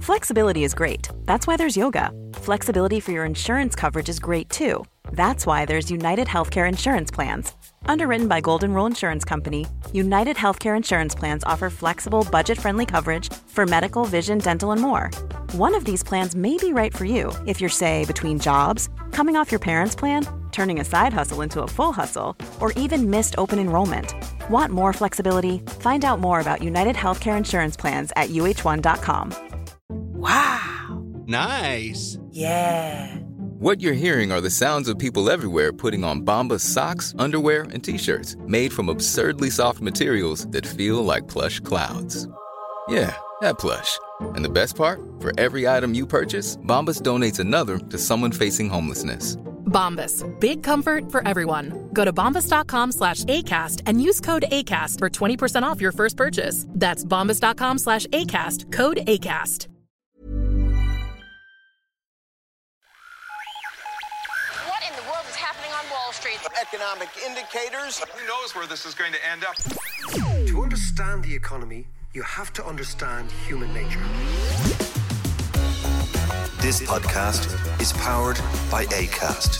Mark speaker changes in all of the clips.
Speaker 1: Flexibility is great. That's why there's yoga. Flexibility for your insurance coverage is great too. That's why there's United Healthcare Insurance Plans. Underwritten by Golden Rule Insurance Company, United Healthcare Insurance Plans offer flexible, budget-friendly coverage for medical, vision, dental, and more. One of these plans may be right for you if you're, say, between jobs, coming off your parents' plan, turning a side hustle into a full hustle, or even missed open enrollment. Want more flexibility? Find out more about United Healthcare Insurance Plans at uh1.com.
Speaker 2: Wow.
Speaker 3: Nice.
Speaker 2: Yeah.
Speaker 4: What you're hearing are the sounds of people everywhere putting on Bombas socks, underwear, and T-shirts made from absurdly soft materials that feel like plush clouds. Yeah, that plush. And the best part? For every item you purchase, Bombas donates another to someone facing homelessness.
Speaker 5: Bombas. Big comfort for everyone. Go to bombas.com/ACAST and use code ACAST for 20% off your first purchase. That's bombas.com/ACAST. Code ACAST.
Speaker 6: What in the world is happening on Wall Street?
Speaker 7: Economic indicators.
Speaker 8: Who knows where this is going to end up?
Speaker 9: To understand the economy, you have to understand human nature.
Speaker 10: This podcast is powered by Acast.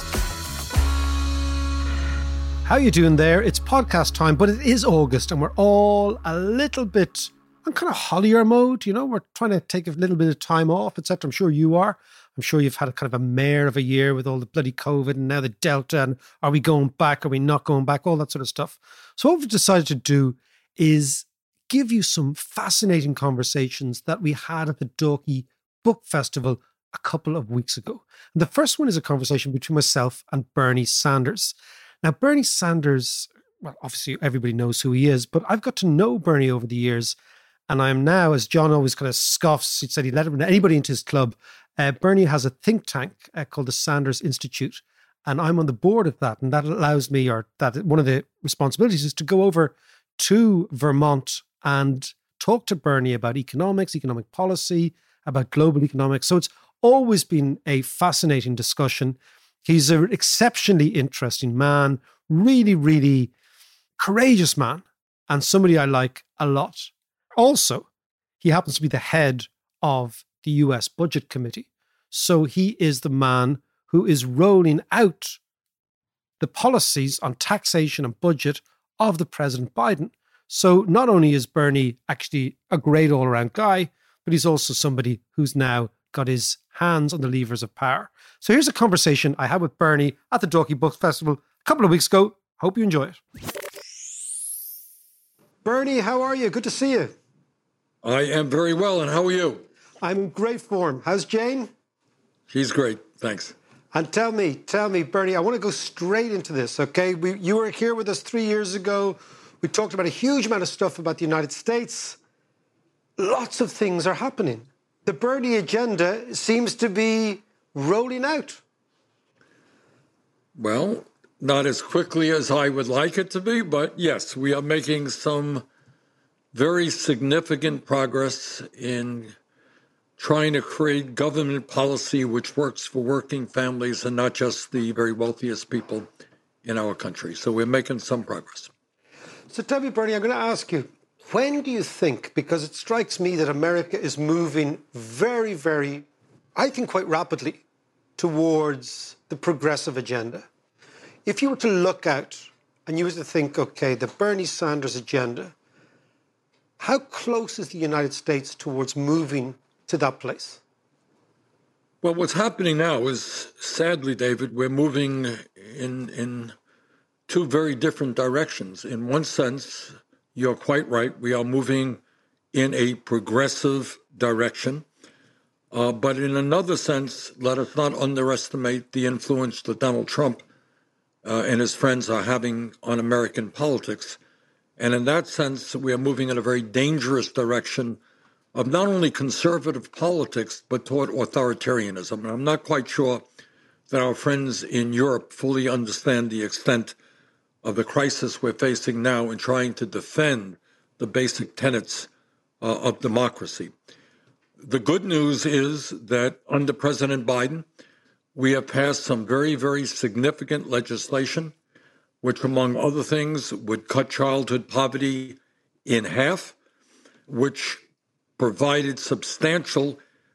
Speaker 11: How you doing there? It's podcast time, but it is August and we're all a little bit on kind of holier mode. You know, we're trying to take a little bit of time off, etc. I'm sure you are. I'm sure you've had a kind of a mare of a year with all the bloody COVID and now the Delta and are we going back? Are we not going back? All that sort of stuff. So what we've decided to do is give you some fascinating conversations that we had at the Dalkey Book Festival a couple of weeks ago. And the first one is a conversation between myself and Bernie Sanders. Now, Bernie Sanders, well, obviously everybody knows who he is, but I've got to know Bernie over the years. And I'm now, as John always kind of scoffs, he said he'd let anybody into his club. Bernie has a think tank called the Sanders Institute. And I'm on the board of that. And that allows me, or that one of the responsibilities is to go over to Vermont and talk to Bernie about economics, economic policy, about global economics. So it's always been a fascinating discussion. He's an exceptionally interesting man, really, really courageous man, and somebody I like a lot. Also, he happens to be the head of the US Budget Committee. So he is the man who is rolling out the policies on taxation and budget of the President Biden. So not only is Bernie actually a great all-around guy, but he's also somebody who's now got his hands on the levers of power. So here's a conversation I had with Bernie at the Dalkey Book Festival a couple of weeks ago. Hope you enjoy it. Bernie, how are you? Good to see you.
Speaker 12: I am very well, and how are you?
Speaker 11: I'm in great form. How's Jane?
Speaker 12: She's great, thanks.
Speaker 11: And tell me, Bernie, I want to go straight into this, okay? You were here with us 3 years ago. We talked about a huge amount of stuff about the United States. Lots of things are happening. The Bernie agenda seems to be rolling out.
Speaker 12: Well, not as quickly as I would like it to be, but yes, we are making some very significant progress in trying to create government policy which works for working families and not just the very wealthiest people in our country. So we're making some progress.
Speaker 11: So tell me, Bernie, I'm going to ask you, when do you think, because it strikes me that America is moving very, very, I think quite rapidly towards the progressive agenda. If you were to look out and you were to think, okay, the Bernie Sanders agenda, how close is the United States towards moving to that place?
Speaker 12: Well, what's happening now is, sadly, David, we're moving in two very different directions. In one sense, you're quite right. We are moving in a progressive direction. But in another sense, let us not underestimate the influence that Donald Trump and his friends are having on American politics. And in that sense, we are moving in a very dangerous direction of not only conservative politics, but toward authoritarianism. And I'm not quite sure that our friends in Europe fully understand the extent of the crisis we're facing now in trying to defend the basic tenets of democracy. The good news is that under President Biden, we have passed some very, very significant legislation, which, among other things, would cut childhood poverty in half, which provided substantial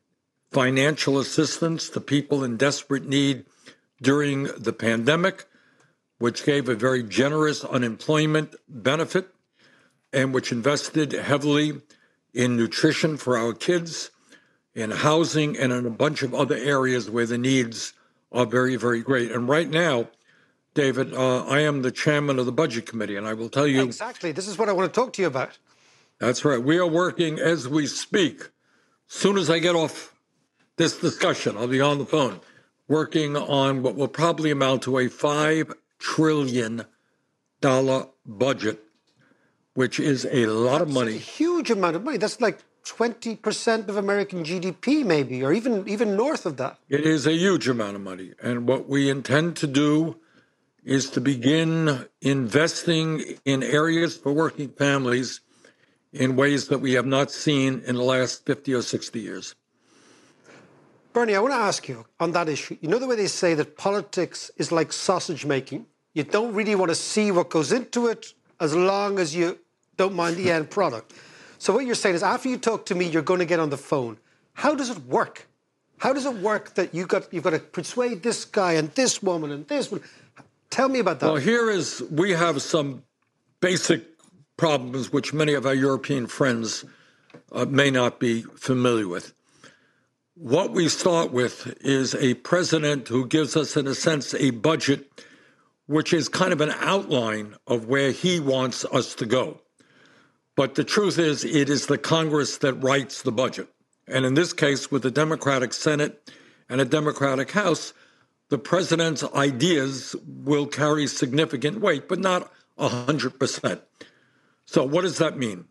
Speaker 12: financial assistance to people in desperate need during the pandemic, which gave a very generous unemployment benefit and which invested heavily in nutrition for our kids, in housing, and in a bunch of other areas where the needs are very, very great. And right now, David, I am the chairman of the Budget Committee, and I will tell you...
Speaker 11: Exactly. This is what I want to talk to you about.
Speaker 12: That's right. We are working as we speak. As soon as I get off this discussion, I'll be on the phone, working on what will probably amount to a $5 trillion budget, which is a lot of money.
Speaker 11: That's a huge amount of money. That's like 20% of American GDP, maybe, or even north of that.
Speaker 12: It is a huge amount of money. And what we intend to do is to begin investing in areas for working families in ways that we have not seen in the last 50 or 60 years.
Speaker 11: Bernie, I want to ask you on that issue. You know the way they say that politics is like sausage making? You don't really want to see what goes into it as long as you don't mind the end product. So what you're saying is after you talk to me, you're going to get on the phone. How does it work? How does it work that you've got to persuade this guy and this woman and this one? Tell me about that.
Speaker 12: Well, we have some basic problems which many of our European friends may not be familiar with. What we start with is a president who gives us, in a sense, a budget which is kind of an outline of where he wants us to go. But the truth is, it is the Congress that writes the budget. And in this case, with a Democratic Senate and a Democratic House, the president's ideas will carry significant weight, but not 100%. So what does that mean?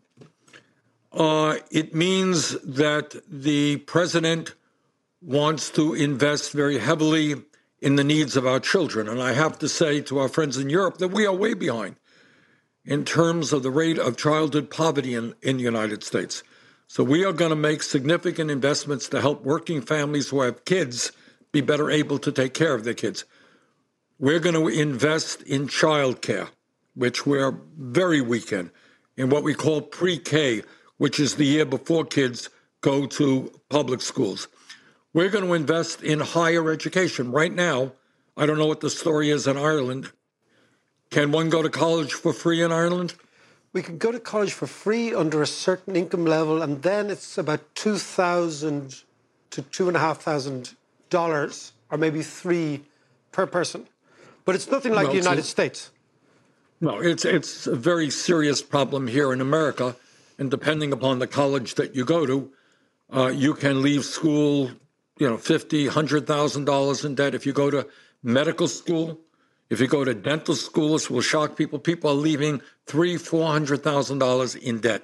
Speaker 12: It means that the president wants to invest very heavily in the needs of our children. And I have to say to our friends in Europe that we are way behind in terms of the rate of childhood poverty in the United States. So we are going to make significant investments to help working families who have kids be better able to take care of their kids. We're going to invest in childcare, which we're very weak in what we call pre-K, which is the year before kids go to public schools. We're going to invest in higher education. Right now, I don't know what the story is in Ireland. Can one go to college for free in Ireland?
Speaker 11: We can go to college for free under a certain income level, and then it's about $2,000 to $2,500, or maybe $3 per person. But it's nothing like the United States.
Speaker 12: No, it's a very serious problem here in America, and depending upon the college that you go to, you can leave school, $50,000, $100,000 in debt. If you go to medical school, if you go to dental school, this will shock people. People are leaving $300,000, $400,000 in debt.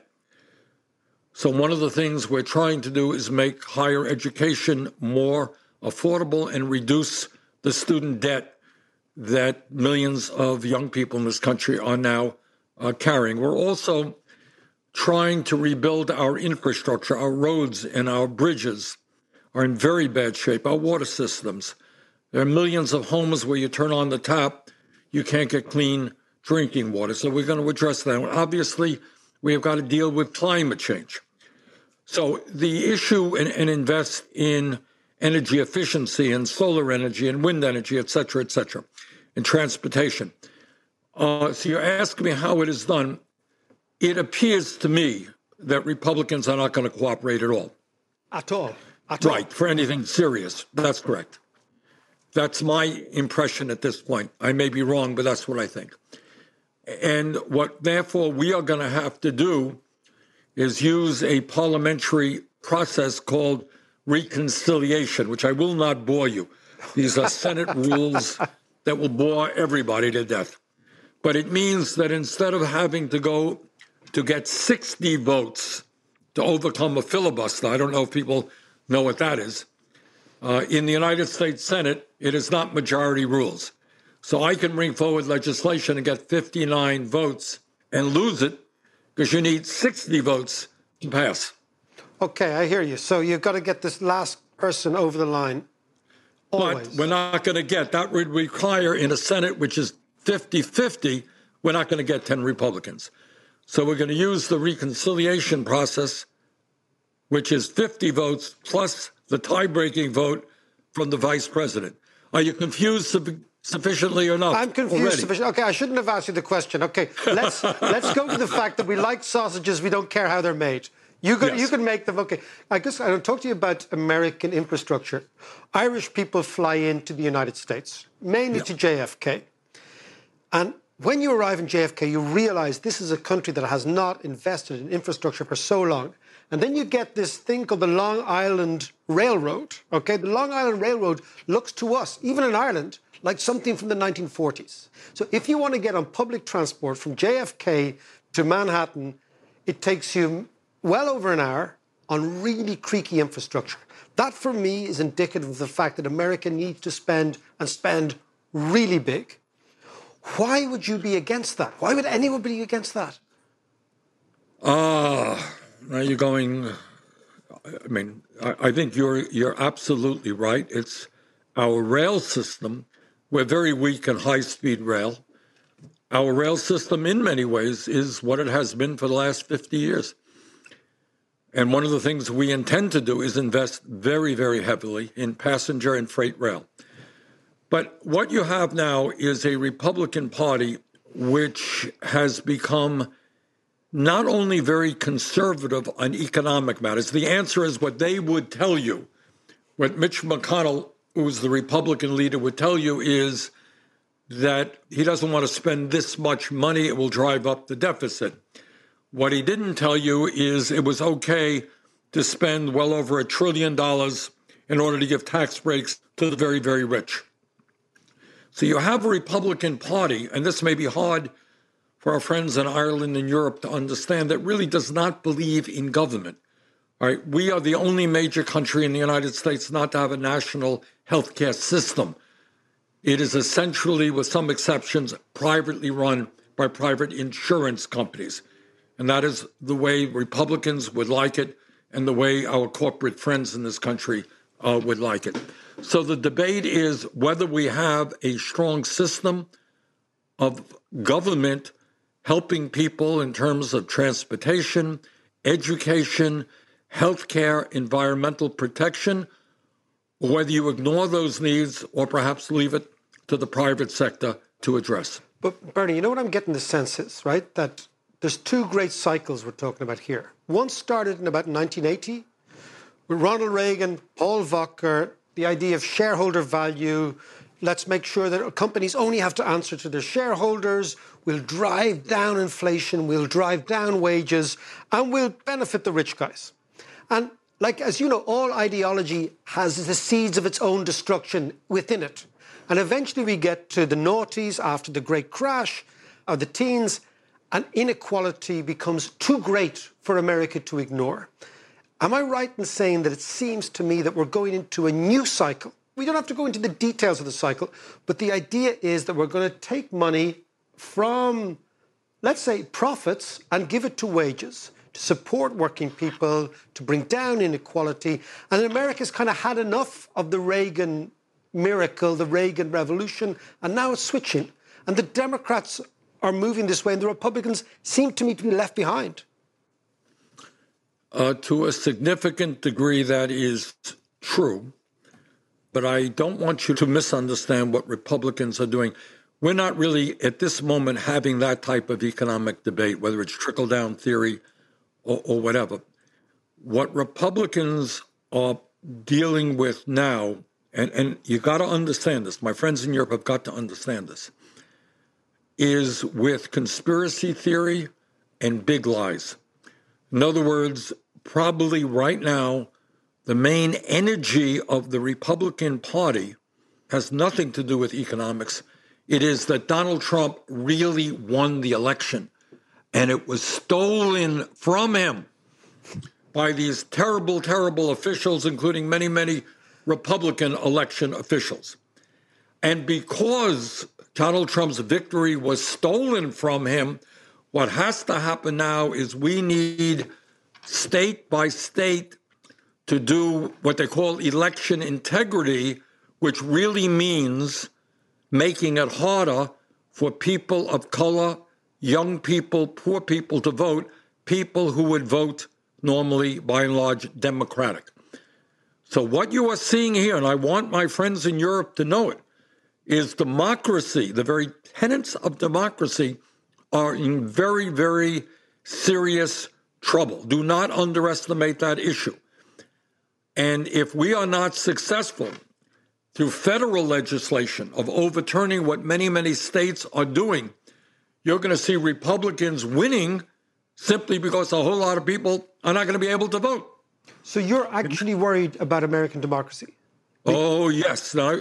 Speaker 12: So one of the things we're trying to do is make higher education more affordable and reduce the student debt that millions of young people in this country are now carrying. We're also trying to rebuild our infrastructure. Our roads and our bridges are in very bad shape, our water systems. There are millions of homes where you turn on the tap, you can't get clean drinking water. So we're going to address that. Obviously, we have got to deal with climate change. So the issue and invest in energy efficiency and solar energy and wind energy, et cetera, and transportation. So you're asking me how it is done. It appears to me that Republicans are not going to cooperate at all.
Speaker 11: At all?
Speaker 12: Right, for anything serious. That's correct. That's my impression at this point. I may be wrong, but that's what I think. And what, therefore, we are going to have to do is use a parliamentary process called reconciliation, which I will not bore you. These are Senate rules that will bore everybody to death. But it means that instead of having to go to get 60 votes to overcome a filibuster, I don't know if people know what that is, in the United States Senate, it is not majority rules. So I can bring forward legislation and get 59 votes and lose it because you need 60 votes to pass.
Speaker 11: Okay, I hear you. So you've got to get this last person over the line. Always.
Speaker 12: But we're not going to get, that would require in a Senate which is 50-50, we're not going to get 10 Republicans. So we're going to use the reconciliation process, which is 50 votes plus the tie-breaking vote from the vice president. Are you confused sufficiently or not?
Speaker 11: I'm confused sufficiently. Okay, I shouldn't have asked you the question. Okay, let's go to the fact that we like sausages, we don't care how they're made. You can make them. Okay, I guess I don't talk to you about American infrastructure. Irish people fly into the United States, mainly to JFK. And when you arrive in JFK, you realize this is a country that has not invested in infrastructure for so long. And then you get this thing called the Long Island Railroad. Okay, the Long Island Railroad looks to us, even in Ireland, like something from the 1940s. So if you want to get on public transport from JFK to Manhattan, it takes you well over an hour on really creaky infrastructure. That, for me, is indicative of the fact that America needs to spend really big. Why would you be against that? Why would anyone be against that?
Speaker 12: Now you're going, I mean, I think you're absolutely right. It's our rail system. We're very weak in high-speed rail. Our rail system, in many ways, is what it has been for the last 50 years. And one of the things we intend to do is invest very, very heavily in passenger and freight rail. But what you have now is a Republican Party which has become not only very conservative on economic matters. The answer is what they would tell you. What Mitch McConnell, who's the Republican leader, would tell you is that he doesn't want to spend this much money. It will drive up the deficit. What he didn't tell you is it was okay to spend well over $1 trillion in order to give tax breaks to the very, very rich. So you have a Republican Party, and this may be hard for our friends in Ireland and Europe to understand, that really does not believe in government. All right, we are the only major country in the United States not to have a national healthcare system. It is essentially, with some exceptions, privately run by private insurance companies. And that is the way Republicans would like it and the way our corporate friends in this country would like it. So the debate is whether we have a strong system of government helping people in terms of transportation, education, healthcare, environmental protection, or whether you ignore those needs or perhaps leave it to the private sector to address.
Speaker 11: But Bernie, you know what I'm getting the sense is, right? That there's two great cycles we're talking about here. One started in about 1980 with Ronald Reagan, Paul Volcker, the idea of shareholder value. Let's make sure that companies only have to answer to their shareholders. We'll drive down inflation. We'll drive down wages. And we'll benefit the rich guys. And like, as you know, all ideology has the seeds of its own destruction within it. And eventually we get to the noughties after the great crash, or the teens, and inequality becomes too great for America to ignore. Am I right in saying that it seems to me that we're going into a new cycle? We don't have to go into the details of the cycle, but the idea is that we're going to take money from, let's say, profits and give it to wages, to support working people, to bring down inequality. And America's kind of had enough of the Reagan miracle, the Reagan revolution, and now it's switching. And the Democrats are moving this way, and the Republicans seem to me to be left behind.
Speaker 12: To a significant degree, that is true. But I don't want you to misunderstand what Republicans are doing. We're not really, at this moment, having that type of economic debate, whether it's trickle-down theory or whatever. What Republicans are dealing with now, and you got to understand this, my friends in Europe have got to understand this, is with conspiracy theory and big lies. In other words, probably right now, the main energy of the Republican Party has nothing to do with economics. It is that Donald Trump really won the election, and it was stolen from him by these terrible, terrible officials, including many, many Republican election officials. And because Donald Trump's victory was stolen from him, what has to happen now is we need state by state to do what they call election integrity, which really means making it harder for people of color, young people, poor people to vote, people who would vote normally, by and large, Democratic. So what you are seeing here, and I want my friends in Europe to know it, is democracy, the very tenets of democracy are in very, very serious trouble. Do not underestimate that issue. And if we are not successful through federal legislation of overturning what many, many states are doing, you're going to see Republicans winning simply because a whole lot of people are not going to be able to vote.
Speaker 11: So you're actually worried about American democracy?
Speaker 12: Oh, yes. Now,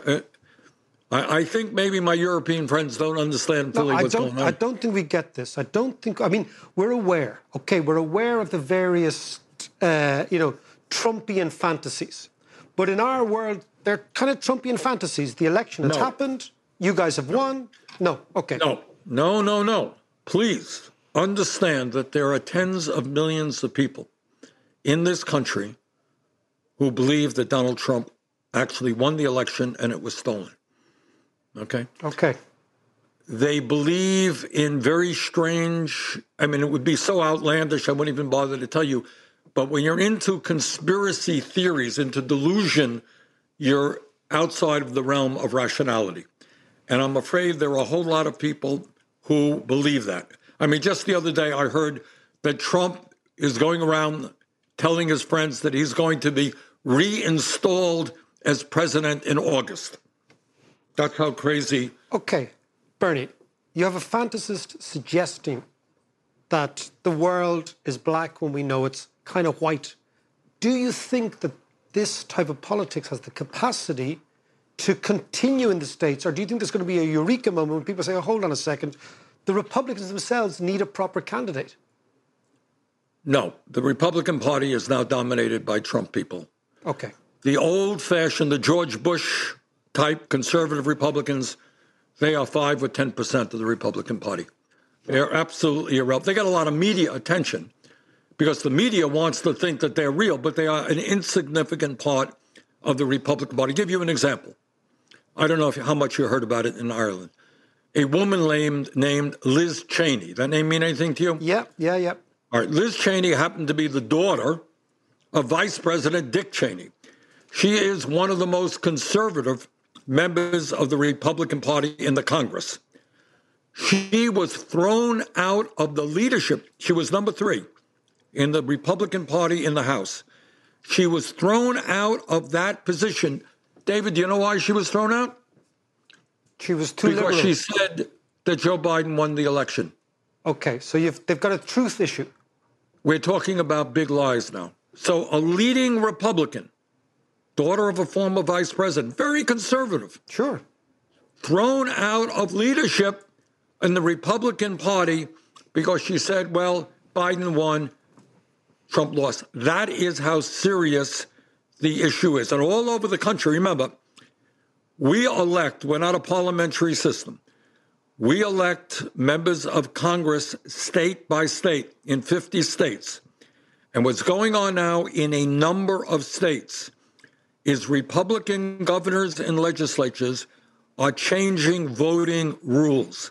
Speaker 12: I think maybe my European friends don't understand fully what's going on.
Speaker 11: I don't think we get this. We're aware. Okay, we're aware of the various, Trumpian fantasies. But in our world, they're kind of Trumpian fantasies. The election has happened. You guys have won. No, okay.
Speaker 12: No. Please understand that there are tens of millions of people in this country who believe that Donald Trump actually won the election and it was stolen. Okay?
Speaker 11: Okay.
Speaker 12: They believe in very strange, it would be so outlandish I wouldn't even bother to tell you, but when you're into conspiracy theories, into delusion, you're outside of the realm of rationality. And I'm afraid there are a whole lot of people who believe that. Just the other day I heard that Trump is going around telling his friends that he's going to be reinstalled as president in August. That's how crazy.
Speaker 11: Okay, Bernie, you have a fantasist suggesting that the world is black when we know it's kind of white. Do you think that this type of politics has the capacity to continue in the States, or do you think there's going to be a eureka moment when people say, oh, hold on a second, the Republicans themselves need a proper candidate?
Speaker 12: No, the Republican Party is now dominated by Trump people.
Speaker 11: Okay.
Speaker 12: The old-fashioned, the George Bush type conservative Republicans, they are 5 or 10% of the Republican Party. They're absolutely irrelevant. They got a lot of media attention because the media wants to think that they're real, but they are an insignificant part of the Republican Party. I'll give you an example. I don't know how much you heard about it in Ireland. A woman named Liz Cheney. That name mean anything to you?
Speaker 11: Yeah.
Speaker 12: All right, Liz Cheney happened to be the daughter of Vice President Dick Cheney. She is one of the most conservative members of the Republican Party in the Congress. She was thrown out of the leadership. She was number 3 in the Republican Party in the House. She was thrown out of that position. David, do you know why she was thrown out?
Speaker 11: She was too liberal.
Speaker 12: Because she said that Joe Biden won the election.
Speaker 11: Okay, so they've got a truth issue.
Speaker 12: We're talking about big lies now. So a leading Republican, daughter of a former vice president, very conservative.
Speaker 11: Sure.
Speaker 12: Thrown out of leadership in the Republican Party because she said, well, Biden won, Trump lost. That is how serious the issue is. And all over the country, remember, we're not a parliamentary system. We elect members of Congress state by state in 50 states. And what's going on now in a number of states is Republican governors and legislatures are changing voting rules,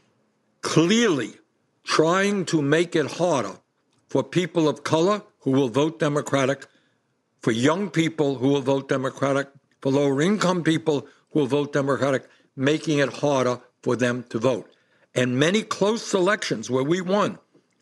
Speaker 12: clearly trying to make it harder for people of color who will vote Democratic, for young people who will vote Democratic, for lower-income people who will vote Democratic, making it harder for them to vote. And many close elections where we won,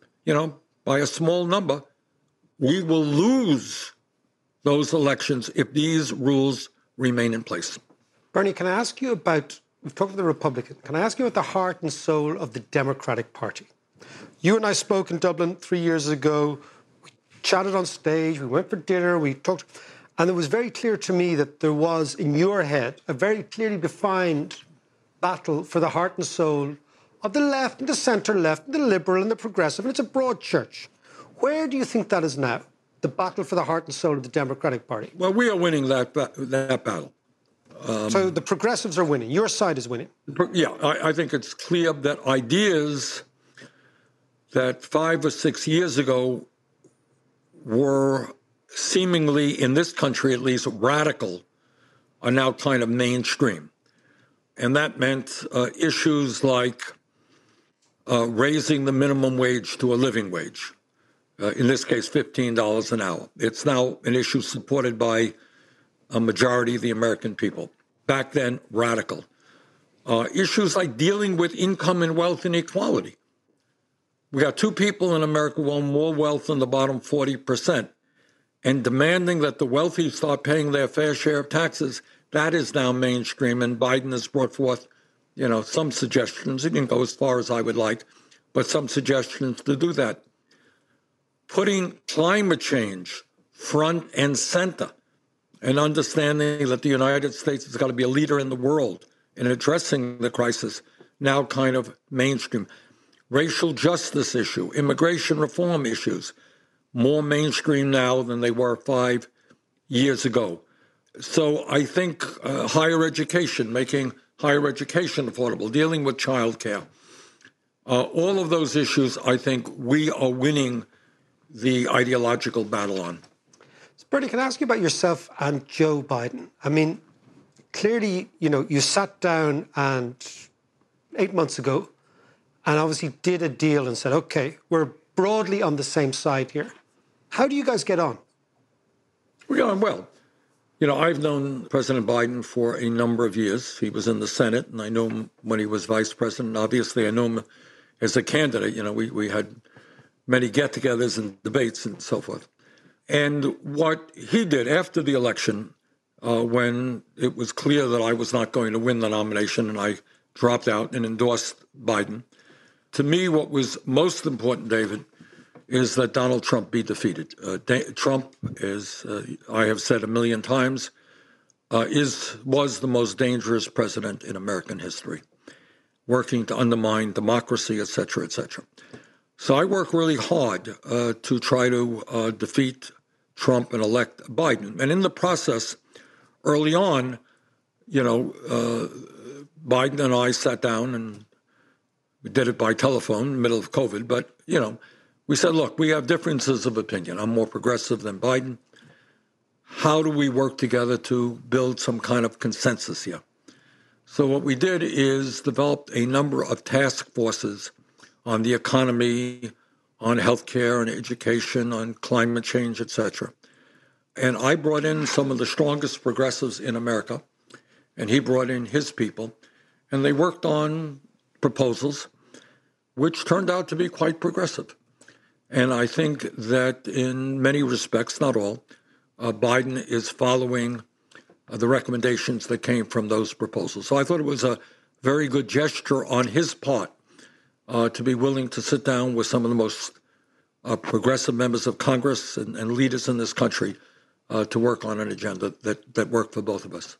Speaker 12: by a small number, we will lose those elections if these rules remain in place.
Speaker 11: Bernie, can I ask you about, we've talked about the Republican, can I ask you about the heart and soul of the Democratic Party? You and I spoke in Dublin 3 years ago. We chatted on stage, we went for dinner, we talked, and it was very clear to me that there was, in your head, a very clearly defined battle for the heart and soul of the left and the centre left and the liberal and the progressive, and it's a broad church. Where do you think that is now, the battle for the heart and soul of the Democratic Party?
Speaker 12: Well, we are winning that battle.
Speaker 11: So the progressives are winning. Your side is winning.
Speaker 12: Yeah, I think it's clear that ideas that 5 or 6 years ago were seemingly, in this country at least, radical, are now kind of mainstream. And that meant issues like raising the minimum wage to a living wage, in this case, $15 an hour. It's now an issue supported by a majority of the American people. Back then, radical. Issues like dealing with income and wealth inequality. We got two people in America who own more wealth than the bottom 40%, and demanding that the wealthy start paying their fair share of taxes. That is now mainstream, and Biden has brought forth, some suggestions. He didn't go as far as I would like, but some suggestions to do that. Putting climate change front and center, and understanding that the United States has got to be a leader in the world in addressing the crisis, now kind of mainstream. Racial justice issue, immigration reform issues, more mainstream now than they were 5 years ago. So I think higher education, making higher education affordable, dealing with childcare, all of those issues, I think we are winning the ideological battle on.
Speaker 9: Bernie, can I ask you about yourself and Joe Biden? I mean, clearly, you sat down 8 months ago and obviously did a deal and said, okay, we're broadly on the same side here. How do you guys get on?
Speaker 12: We get on well. I've known President Biden for a number of years. He was in the Senate, and I knew him when he was vice president. Obviously, I knew him as a candidate. We had many get-togethers and debates and so forth. And what he did after the election, when it was clear that I was not going to win the nomination and I dropped out and endorsed Biden, to me, what was most important, David, is that Donald Trump be defeated. Trump, as I have said a million times, was the most dangerous president in American history, working to undermine democracy, et cetera, et cetera. So I work really hard to try to defeat Trump and elect Biden. And in the process, early on, Biden and I sat down and we did it by telephone in the middle of COVID. But, we said, look, we have differences of opinion. I'm more progressive than Biden. How do we work together to build some kind of consensus here? So what we did is developed a number of task forces on the economy, on healthcare and education, on climate change, et cetera. And I brought in some of the strongest progressives in America, and he brought in his people, and they worked on proposals which turned out to be quite progressive. And I think that in many respects, not all, Biden is following the recommendations that came from those proposals. So I thought it was a very good gesture on his part to be willing to sit down with some of the most progressive members of Congress and leaders in this country to work on an agenda that worked for both of us.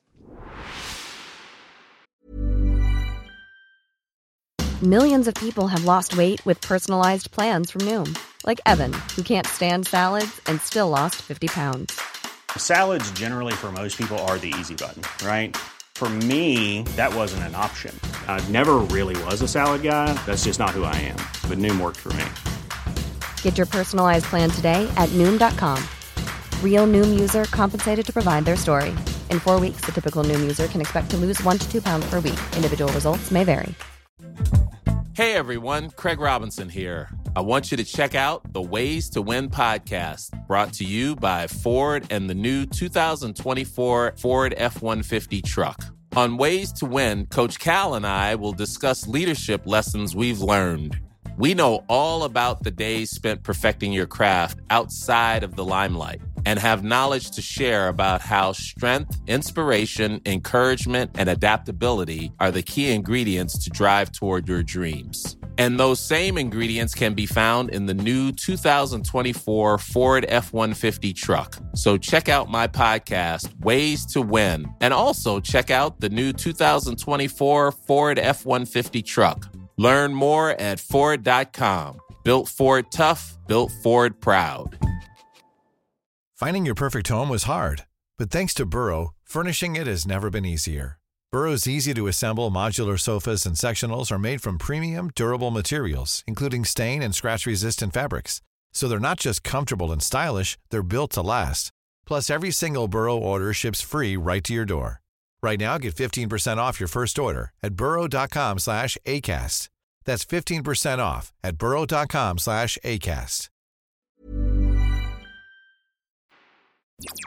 Speaker 3: Millions of people have lost weight with personalized plans from Noom. Like Evan, who can't stand salads and still lost 50 pounds.
Speaker 13: Salads generally for most people are the easy button, right? For me, that wasn't an option. I never really was a salad guy. That's just not who I am. But Noom worked for me.
Speaker 3: Get your personalized plan today at Noom.com. Real Noom user compensated to provide their story. In 4 weeks, the typical Noom user can expect to lose 1 to 2 pounds per week. Individual results may vary.
Speaker 14: Hey everyone, Craig Robinson here. I want you to check out the Ways to Win podcast, brought to you by Ford and the new 2024 Ford F-150 truck. On Ways to Win, Coach Cal and I will discuss leadership lessons we've learned. We know all about the days spent perfecting your craft outside of the limelight and have knowledge to share about how strength, inspiration, encouragement, and adaptability are the key ingredients to drive toward your dreams. And those same ingredients can be found in the new 2024 Ford F-150 truck. So check out my podcast, Ways to Win, and also check out the new 2024 Ford F-150 truck. Learn more at Ford.com. Built Ford tough, built Ford proud.
Speaker 15: Finding your perfect home was hard, but thanks to Burrow, furnishing it has never been easier. Burrow's easy-to-assemble modular sofas and sectionals are made from premium, durable materials, including stain and scratch-resistant fabrics. So they're not just comfortable and stylish, they're built to last. Plus, every single Burrow order ships free right to your door. Right now, get 15% off your first order at burrow.com/ACAST. That's 15% off at burrow.com/ACAST.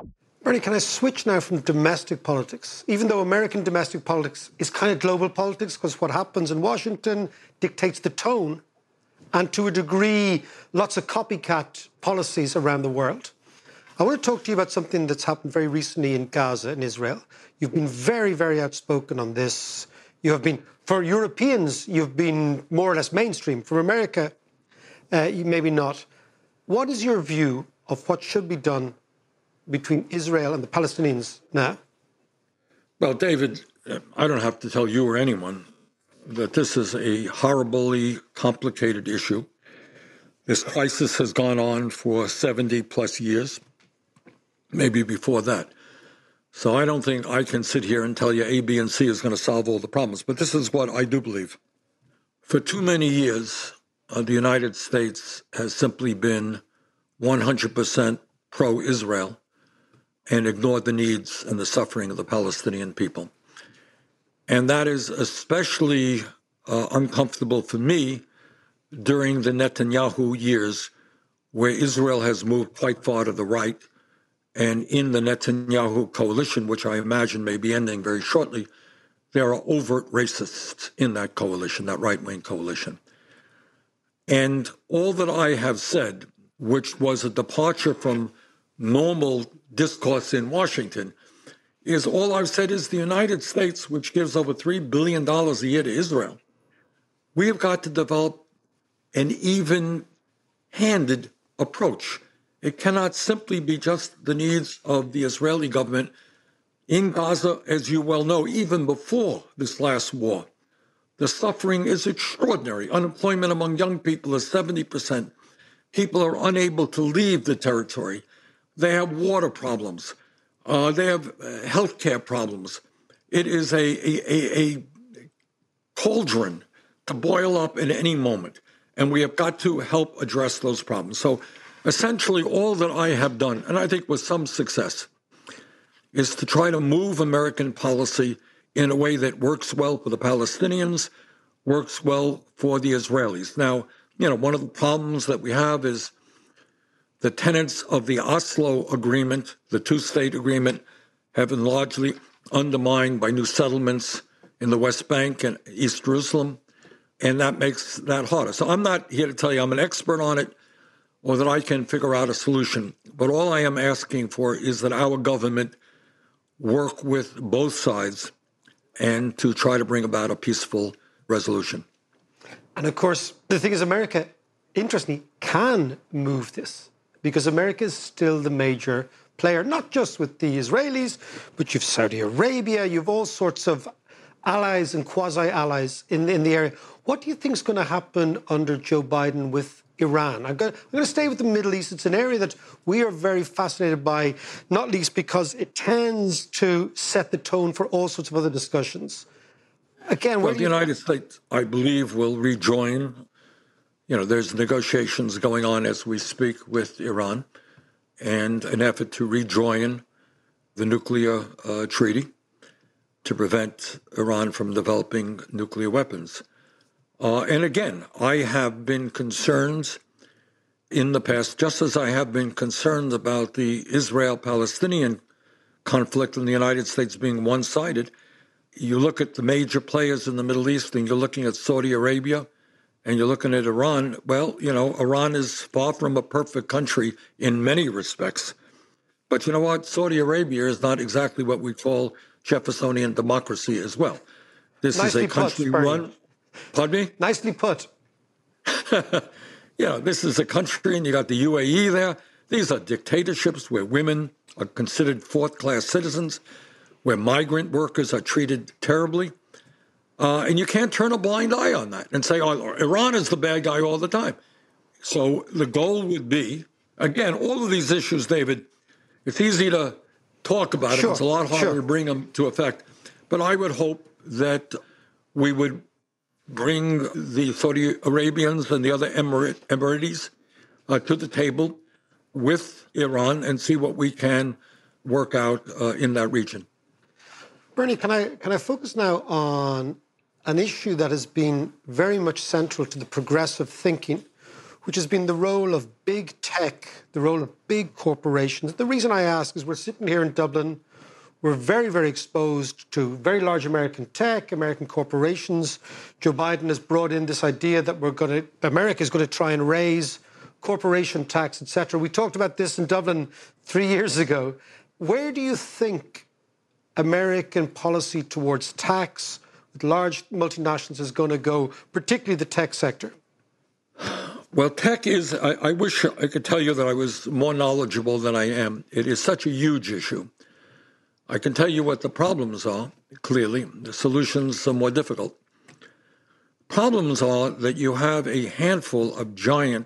Speaker 9: Bernie, can I switch now from domestic politics? Even though American domestic politics is kind of global politics, because what happens in Washington dictates the tone, and to a degree, lots of copycat policies around the world. I want to talk to you about something that's happened very recently in Gaza, in Israel. You've been very, very outspoken on this. You have been, for Europeans, you've been more or less mainstream. For America, maybe not. What is your view of what should be done between Israel and the Palestinians now?
Speaker 12: Well, David, I don't have to tell you or anyone that this is a horribly complicated issue. This crisis has gone on for 70 plus years, maybe before that. So I don't think I can sit here and tell you A, B, and C is going to solve all the problems. But this is what I do believe. For too many years, the United States has simply been 100% pro-Israel and ignored the needs and the suffering of the Palestinian people. And that is especially uncomfortable for me during the Netanyahu years, where Israel has moved quite far to the right. And in the Netanyahu coalition, which I imagine may be ending very shortly, there are overt racists in that coalition, that right-wing coalition. And all that I have said, which was a departure from normal discourse in Washington, is all I've said is the United States, which gives over $3 billion a year to Israel, we have got to develop an even-handed approach. It cannot simply be just the needs of the Israeli government. In Gaza, as you well know, even before this last war, the suffering is extraordinary. Unemployment among young people is 70%. People are unable to leave the territory. They have water problems. They have health care problems. It is a cauldron to boil up at any moment, and we have got to help address those problems. So essentially all that I have done, and I think with some success, is to try to move American policy in a way that works well for the Palestinians, works well for the Israelis. Now, one of the problems that we have is the tenets of the Oslo Agreement, the two-state agreement, have been largely undermined by new settlements in the West Bank and East Jerusalem, and that makes that harder. So I'm not here to tell you I'm an expert on it or that I can figure out a solution, but all I am asking for is that our government work with both sides and to try to bring about a peaceful resolution.
Speaker 9: And of course, the thing is, America, interestingly, can move this, because America is still the major player, not just with the Israelis, but you've Saudi Arabia, you've all sorts of allies and quasi-allies in the area. What do you think is going to happen under Joe Biden with Iran? I'm going to stay with the Middle East. It's an area that we are very fascinated by, not least because it tends to set the tone for all sorts of other discussions. Again,
Speaker 12: well, the United States, I believe, will rejoin. There's negotiations going on as we speak with Iran and an effort to rejoin the nuclear treaty to prevent Iran from developing nuclear weapons. And again, I have been concerned in the past, just as I have been concerned about the Israel-Palestinian conflict and the United States being one-sided. You look at the major players in the Middle East and you're looking at Saudi Arabia and you're looking at Iran. Well, Iran is far from a perfect country in many respects. But you know what? Saudi Arabia is not exactly what we call Jeffersonian democracy as well. This is a country run... Pardon me?
Speaker 9: Nicely put.
Speaker 12: This is a country, and you got the UAE there. These are dictatorships where women are considered fourth-class citizens, where migrant workers are treated terribly. And you can't turn a blind eye on that and say, oh, Iran is the bad guy all the time. So the goal would be, again, all of these issues, David, it's easy to talk about them. It's a lot harder to bring them to effect. But I would hope that we would bring the Saudi Arabians and the other Emiratis to the table with Iran and see what we can work out in that region.
Speaker 9: Bernie, can I focus now on an issue that has been very much central to the progressive thinking, which has been the role of big tech, the role of big corporations. The reason I ask is we're sitting here in Dublin. We're very, very exposed to very large American tech, American corporations. Joe Biden has brought in this idea that America is going to try and raise corporation tax, etc. We talked about this in Dublin 3 years ago. Where do you think American policy towards tax with large multinationals is going to go, particularly the tech sector?
Speaker 12: Well, tech is, I wish I could tell you that I was more knowledgeable than I am. It is such a huge issue. I can tell you what the problems are, clearly. The solutions are more difficult. Problems are that you have a handful of giant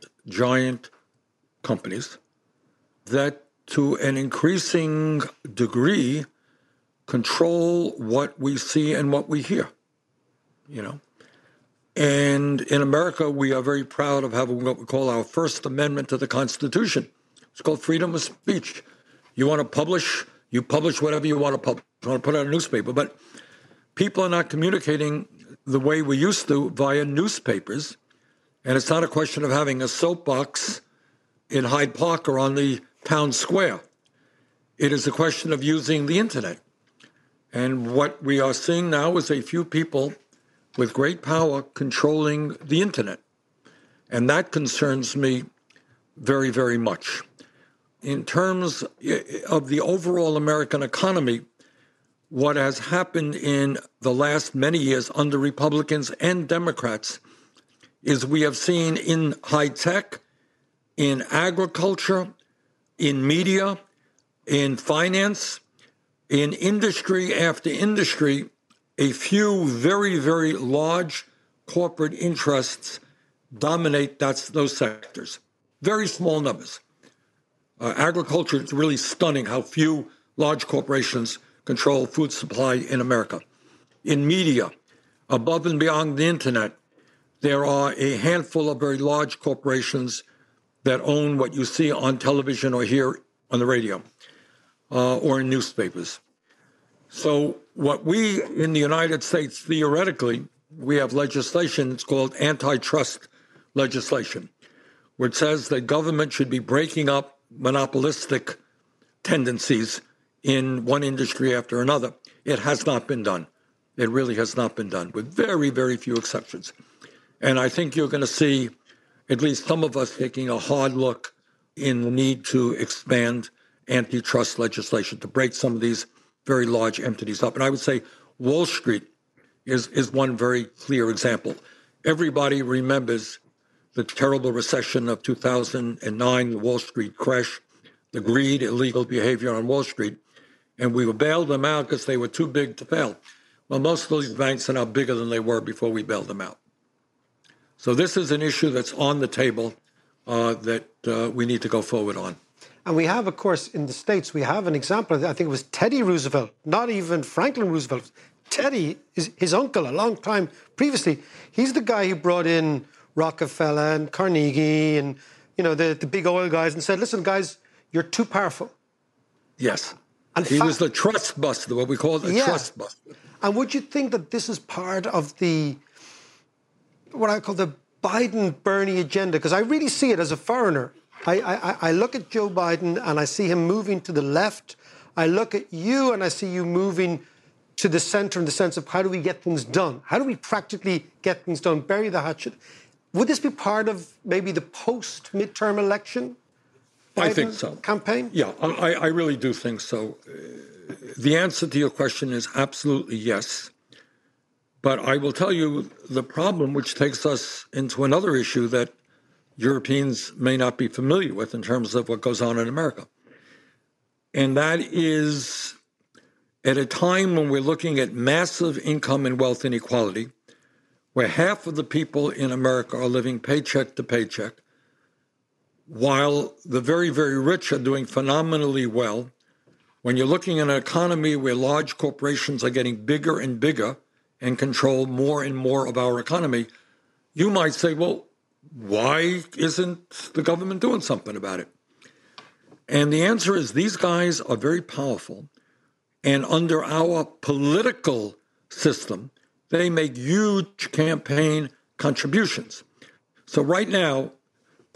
Speaker 12: companies that, to an increasing degree, control what we see and what we hear, you know. And in America, we are very proud of having what we call our First Amendment to the Constitution. It's called freedom of speech. You want to publish, you publish whatever you want to publish. You want to put out a newspaper. But people are not communicating the way we used to via newspapers. And it's not a question of having a soapbox in Hyde Park or on the town square. It is a question of using the internet. And what we are seeing now is a few people with great power controlling the internet. And that concerns me very, very much. In terms of the overall American economy, what has happened in the last many years under Republicans and Democrats is we have seen in high tech, in agriculture, in media, in finance, in industry after industry, a few very, very large corporate interests dominate those sectors. Very small numbers. Agriculture, it's really stunning how few large corporations control food supply in America. In media, above and beyond the internet, there are a handful of very large corporations that own what you see on television or hear on the radio or in newspapers. So what we in the United States, theoretically, we have legislation, it's called antitrust legislation, which says that government should be breaking up monopolistic tendencies in one industry after another. It has not been done. It really has not been done, with very, very few exceptions. And I think you're going to see at least some of us taking a hard look in the need to expand antitrust legislation to break some of these very large entities up. And I would say Wall Street is one very clear example. Everybody remembers the terrible recession of 2009, the Wall Street crash, the greed, illegal behavior on Wall Street, and we bailed them out because they were too big to fail. Well, most of these banks are now bigger than they were before we bailed them out. So this is an issue that's on the table that we need to go forward on.
Speaker 9: And we have, of course, in the States, we have an example. I think it was Teddy Roosevelt, not even Franklin Roosevelt. Teddy is his uncle a long time previously. He's the guy who brought in Rockefeller and Carnegie and, you know, the big oil guys and said, listen, guys, you're too powerful.
Speaker 12: Yes. And he was the trust buster, what we call the trust buster.
Speaker 9: And would you think that this is part of what I call the Biden-Bernie agenda? Because I really see it as a foreigner. I look at Joe Biden and I see him moving to the left. I look at you and I see you moving to the center in the sense of how do we get things done? How do we practically get things done? Bury the hatchet. Would this be part of maybe the post-midterm election Biden
Speaker 12: I think so.
Speaker 9: Campaign?
Speaker 12: Yeah, I really do think so. The answer to your question is absolutely yes. But I will tell you the problem, which takes us into another issue that Europeans may not be familiar with in terms of what goes on in America. And that is at a time when we're looking at massive income and wealth inequality, where half of the people in America are living paycheck to paycheck, while the very, very rich are doing phenomenally well. When you're looking at an economy where large corporations are getting bigger and bigger and control more and more of our economy, you might say, well, why isn't the government doing something about it? And the answer is these guys are very powerful. And under our political system, they make huge campaign contributions. So right now,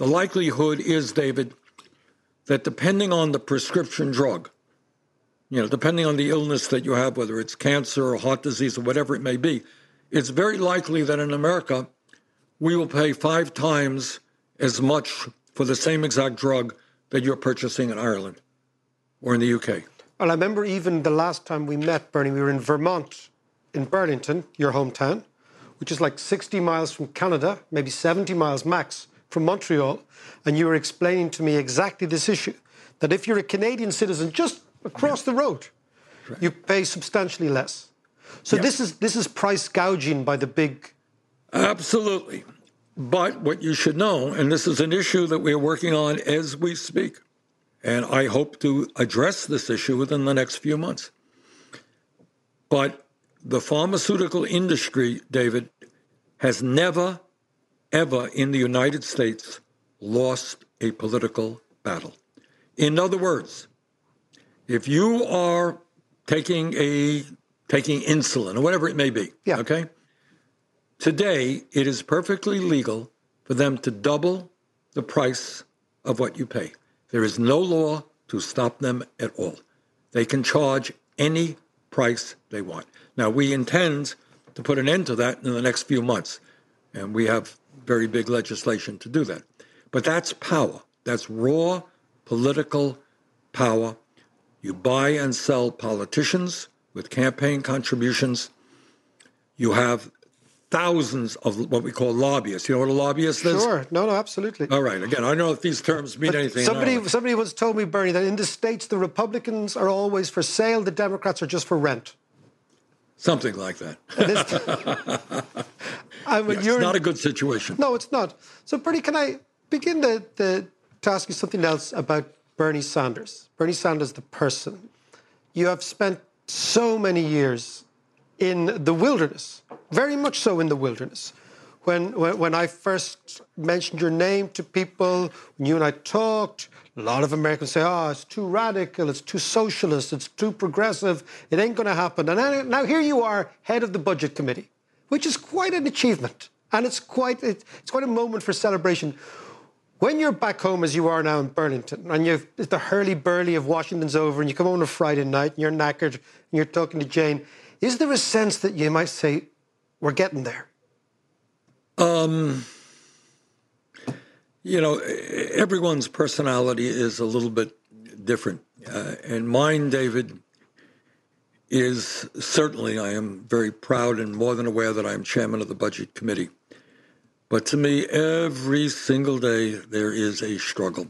Speaker 12: The likelihood is, David, that depending on the prescription drug, depending on the illness that you have, whether it's cancer or heart disease or whatever it may be, it's very likely that in America, we will pay 5 times as much for the same exact drug that you're purchasing in Ireland or in the UK.
Speaker 9: Well, I remember even the last time we met, Bernie, we were in Vermont, in Burlington, your hometown, which is like 60 miles from Canada, maybe 70 miles max from Montreal, and you were explaining to me exactly this issue, that if you're a Canadian citizen just across the road, you pay substantially less. So this is price gouging by the big...
Speaker 12: Absolutely. But what you should know, and this is an issue that we're working on as we speak, and I hope to address this issue within the next few months. But the pharmaceutical industry, David, has never, ever in the United States lost a political battle. In other words, if you are taking insulin or whatever it may be, okay? Today, it is perfectly legal for them to double the price of what you pay. There is no law to stop them at all. They can charge any price they want. Now, we intend to put an end to that in the next few months, and we have very big legislation to do that. But that's power. That's raw political power. You buy and sell politicians with campaign contributions. You have thousands of what we call lobbyists. You know what a lobbyist is?
Speaker 9: Sure. No, absolutely.
Speaker 12: All right. Again, I don't know if these terms mean anything.
Speaker 9: Somebody once told me, Bernie, that in the States, the Republicans are always for sale, the Democrats are just for rent.
Speaker 12: Something like that. It's not a good situation.
Speaker 9: No, it's not. So, Bernie, can I begin to ask you something else about Bernie Sanders? Bernie Sanders, the person. You have spent so many years in the wilderness, very much so in the wilderness. When I first mentioned your name to people, when you and I talked, a lot of Americans say, it's too radical, it's too socialist, it's too progressive, it ain't going to happen. And now here you are, head of the Budget Committee, which is quite an achievement. And it's quite a moment for celebration. When you're back home, as you are now in Burlington, and the hurly-burly of Washington's over, and you come home on a Friday night, and you're knackered, and you're talking to Jane, is there a sense that you might say, we're getting there?
Speaker 12: Everyone's personality is a little bit different. And mine, David, is certainly, I am very proud and more than aware that I am chairman of the Budget Committee. But to me, every single day, there is a struggle.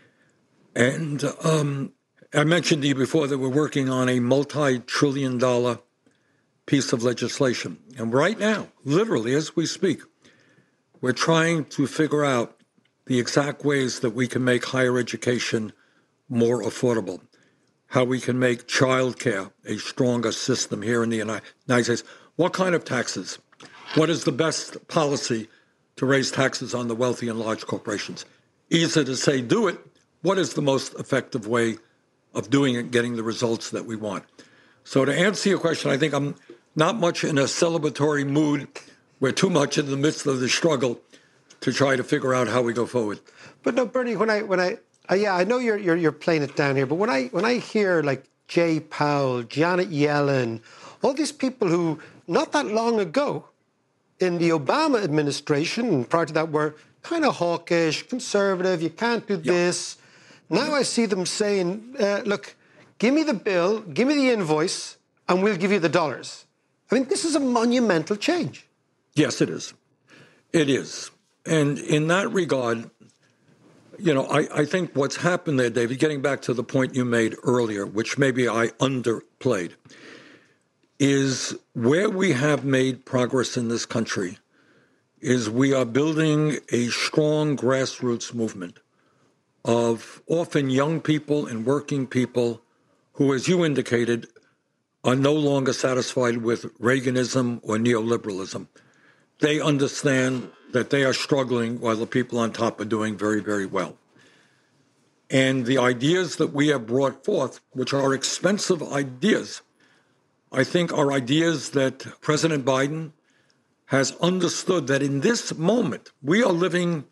Speaker 12: And I mentioned to you before that we're working on a multi-trillion-dollar piece of legislation. And right now, literally as we speak, we're trying to figure out the exact ways that we can make higher education more affordable, how we can make childcare a stronger system here in the United States. What kind of taxes? What is the best policy to raise taxes on the wealthy and large corporations? Easy to say, do it. What is the most effective way of doing it, getting the results that we want? So to answer your question, I think I'm not much in a celebratory mood. We're too much in the midst of the struggle to try to figure out how we go forward.
Speaker 9: But no, Bernie, I know you're playing it down here, but when I hear like Jay Powell, Janet Yellen, all these people who not that long ago in the Obama administration, and prior to that were kind of hawkish, conservative, you can't do this. Now I see them saying, look, give me the bill, give me the invoice, and we'll give you the dollars. I mean, this is a monumental change.
Speaker 12: Yes, it is. It is. And in that regard, I think what's happened there, David, getting back to the point you made earlier, which maybe I underplayed, is where we have made progress in this country is we are building a strong grassroots movement of often young people and working people who, as you indicated, are no longer satisfied with Reaganism or neoliberalism. They understand that they are struggling while the people on top are doing very, very well. And the ideas that we have brought forth, which are expensive ideas, I think are ideas that President Biden has understood that in this moment, we are living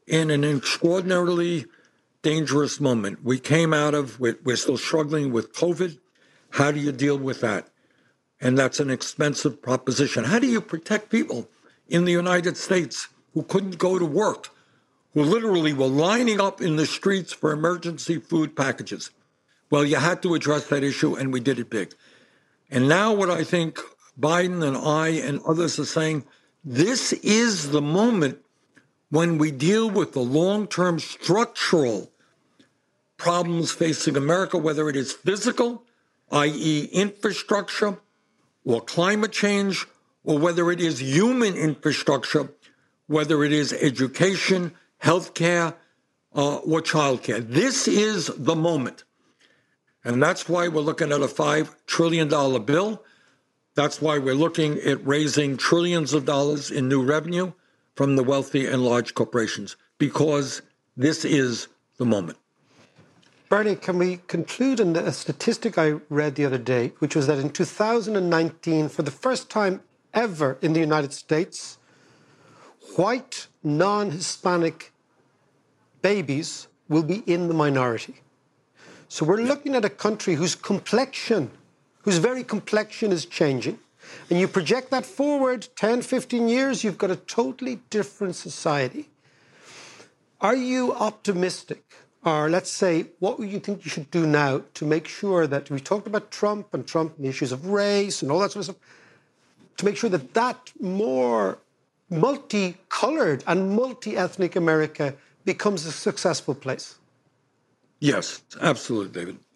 Speaker 12: in an extraordinarily dangerous moment. We came out of, we're still struggling with COVID. How do you deal with that? And that's an expensive proposition. How do you protect people in the United States who couldn't go to work, who literally were lining up in the streets for emergency food packages? Well, you had to address that issue, and we did it big. And now what I think Biden and I and others are saying, this is the moment when we deal with the long-term structural problems facing America, whether it is physical, i.e. infrastructure, or climate change, or whether it is human infrastructure, whether it is education, healthcare, or childcare. This is the moment. And that's why we're looking at a $5 trillion bill. That's why we're looking at raising trillions of dollars in new revenue from the wealthy and large corporations, because this is the moment.
Speaker 9: Bernie, can we conclude on a statistic I read the other day, which was that in 2019, for the first time ever in the United States, white, non-Hispanic babies will be in the minority. So we're looking at a country whose very complexion is changing. And you project that forward 10, 15 years, you've got a totally different society. Are you optimistic? Or let's say, what do you think you should do now to make sure that, we talked about Trump and the issues of race and all that sort of stuff, to make sure that that more multicolored and multi-ethnic America becomes a successful place?
Speaker 12: Yes, absolutely, David.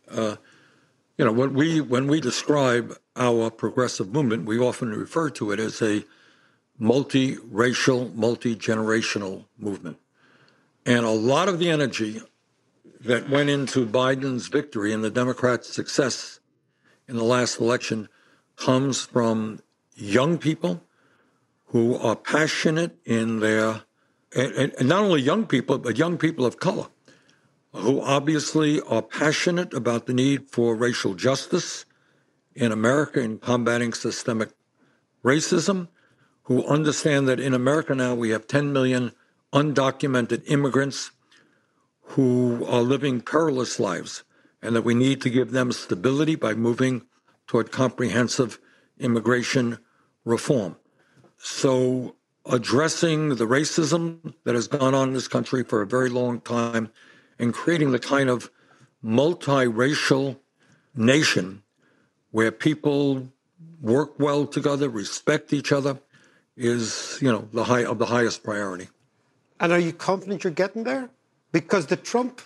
Speaker 12: When we describe our progressive movement, we often refer to it as a multi-racial, multi-generational movement. And a lot of the energy that went into Biden's victory and the Democrats' success in the last election comes from young people who are passionate in their, and not only young people, but young people of color, who obviously are passionate about the need for racial justice in America in combating systemic racism, who understand that in America now we have 10 million undocumented immigrants who are living perilous lives, and that we need to give them stability by moving toward comprehensive immigration reform. So addressing the racism that has gone on in this country for a very long time and creating the kind of multiracial nation where people work well together, respect each other, is, the highest priority.
Speaker 9: And are you confident you're getting there? Because the Trump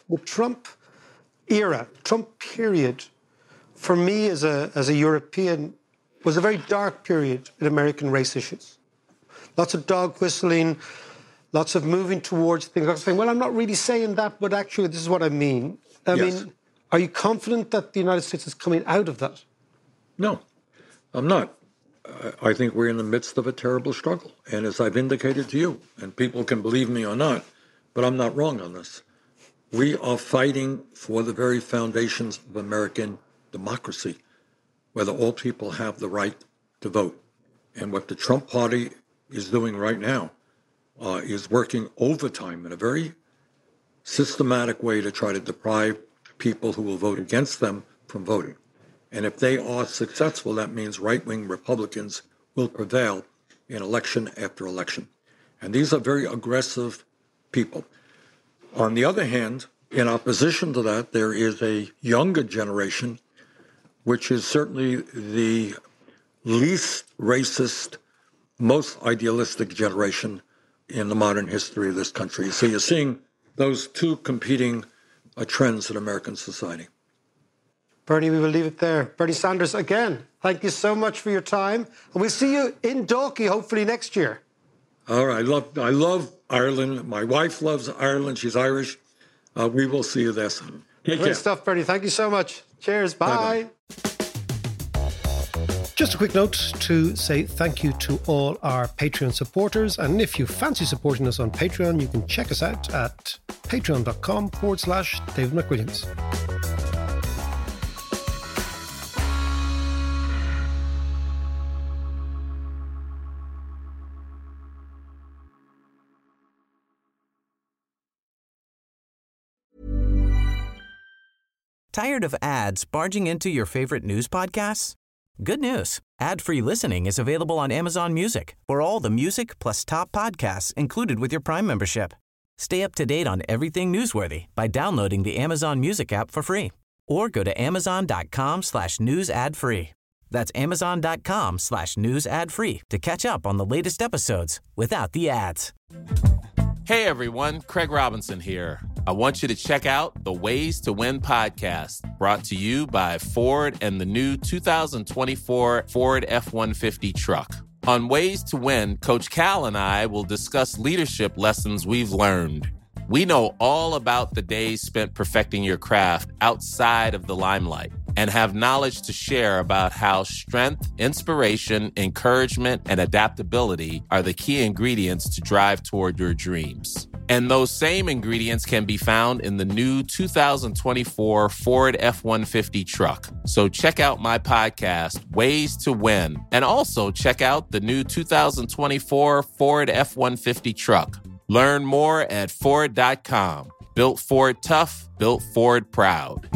Speaker 9: era, Trump period, for me as a European, was a very dark period in American race issues. Lots of dog whistling, lots of moving towards things. I was saying, well, I'm not really saying that, but actually this is what I mean. I mean, are you confident that the United States is coming out of that?
Speaker 12: No, I'm not. I think we're in the midst of a terrible struggle. And as I've indicated to you, and people can believe me or not, but I'm not wrong on this. We are fighting for the very foundations of American democracy, whether all people have the right to vote. And what the Trump party is doing right now is working overtime in a very systematic way to try to deprive people who will vote against them from voting. And if they are successful, that means right-wing Republicans will prevail in election after election. And these are very aggressive people. On the other hand, in opposition to that, there is a younger generation, which is certainly the least racist, most idealistic generation in the modern history of this country. So you're seeing those two competing trends in American society.
Speaker 9: Bernie, we will leave it there. Bernie Sanders, again, thank you so much for your time. And we'll see you in Dalkey, hopefully next year.
Speaker 12: All right. I love Ireland. My wife loves Ireland. She's Irish. We will see you there soon. Take care.
Speaker 9: Great stuff, Bernie. Thank you so much. Cheers. Bye.
Speaker 12: Bye-bye.
Speaker 11: Just a quick note to say thank you to all our Patreon supporters. And if you fancy supporting us on Patreon, you can check us out at patreon.com/David McWilliams.
Speaker 16: Tired of ads barging into your favorite news podcasts? Good news. Ad-free listening is available on Amazon Music for all the music plus top podcasts included with your Prime membership. Stay up to date on everything newsworthy by downloading the Amazon Music app for free or go to amazon.com/news ad free. That's amazon.com/news ad free to catch up on the latest episodes without the ads.
Speaker 14: Hey everyone, Craig Robinson here. I want you to check out the Ways to Win podcast, brought to you by Ford and the new 2024 Ford F-150 truck. On Ways to Win, Coach Cal and I will discuss leadership lessons we've learned. We know all about the days spent perfecting your craft outside of the limelight and have knowledge to share about how strength, inspiration, encouragement, and adaptability are the key ingredients to drive toward your dreams. And those same ingredients can be found in the new 2024 Ford F-150 truck. So check out my podcast, Ways to Win, and also check out the new 2024 Ford F-150 truck. Learn more at Ford.com. Built Ford tough, built Ford proud.